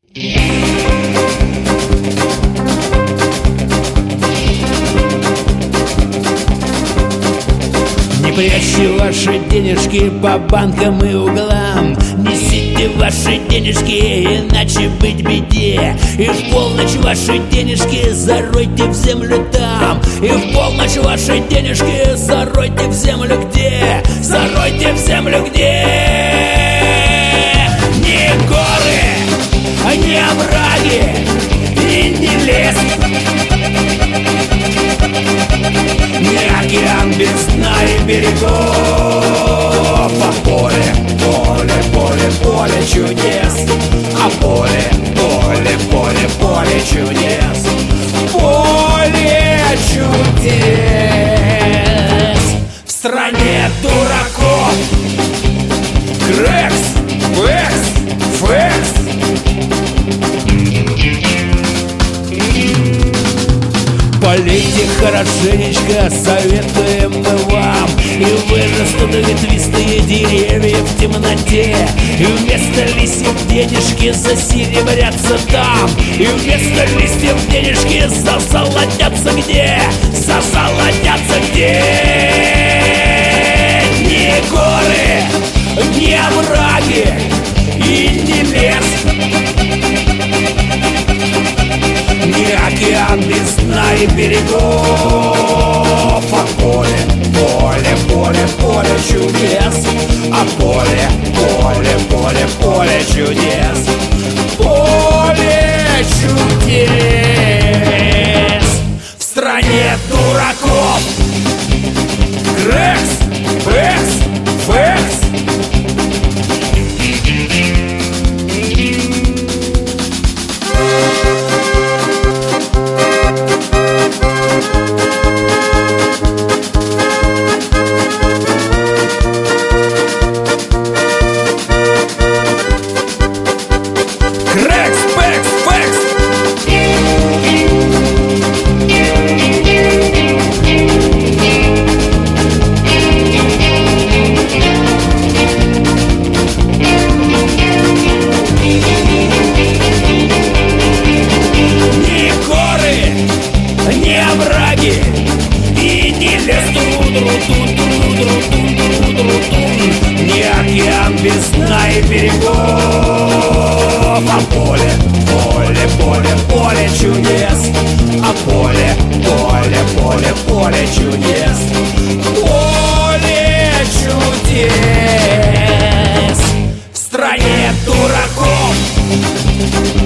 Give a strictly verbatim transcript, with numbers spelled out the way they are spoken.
Не прячьте ваши денежки по банкам и углам, несите ваши денежки, иначе быть беде. И в полночь ваши денежки заройте в землю там. И в полночь ваши денежки заройте в землю где? Заройте в землю где? Не горы, не овраги и не лес, не океан без дна и берегов, а поле, поле, поле, поле чудес, а поле, поле, поле, поле чудес, поле чудес. В стране дураков Крекс, Векс, Фекс. Полейте хорошенечко, советуем мы вам, и вырастут ветвистые деревья в темноте, и вместо листьев денежки засеребрятся там, и вместо листьев денежки зазолотятся где? Зазолотятся где? Не горы, не овраги и не лес, не океан без дна и берегов, а поле, поле, поле, поле чудес, а поле, поле, поле, поле чудес, поле чудес. В стране дураков Крекс, Векс, Фекс. Не океан без дна и берегов, а поле, поле, поле, поле чудес, а поле, поле, поле, поле чудес, поле чудес. В стране дураков